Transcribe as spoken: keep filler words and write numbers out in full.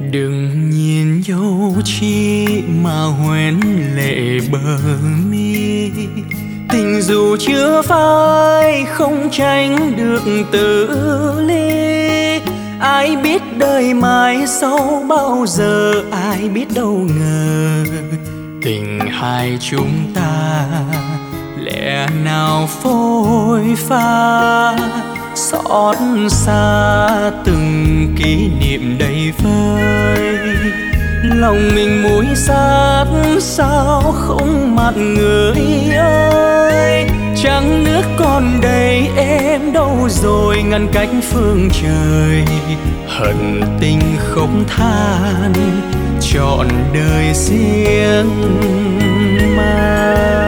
Đừng nhìn dấu chi mà hoen lệ bờ mi, tình dù chưa phai không tránh được tự ly. Ai biết đời mai sau bao giờ, ai biết đâu ngờ tình hai chúng ta lẽ nào phôi pha. Xót xa từng kỷ niệm đầy vơi, lòng mình muối xát sao không mặn người ơi. Trăng nước còn đầy em đâu rồi, ngăn cách phương trời. Hận tình không than trọn đời riêng mang.